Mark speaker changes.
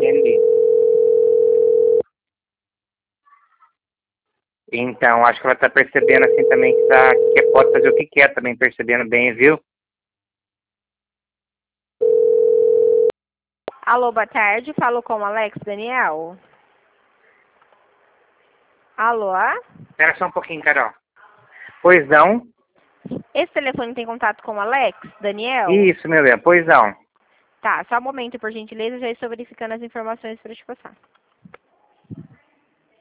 Speaker 1: Entendi. Então, acho que ela tá percebendo assim também que pode fazer o que quer também, percebendo bem, viu?
Speaker 2: Alô, boa tarde. Falo com o Alex Daniel. Alô?
Speaker 1: Espera só um pouquinho, Carol. Pois não?
Speaker 2: Esse telefone tem contato com o Alex Daniel?
Speaker 1: Isso, meu bem, pois não.
Speaker 2: Tá, só um momento, por gentileza. Já estou verificando as informações para te passar.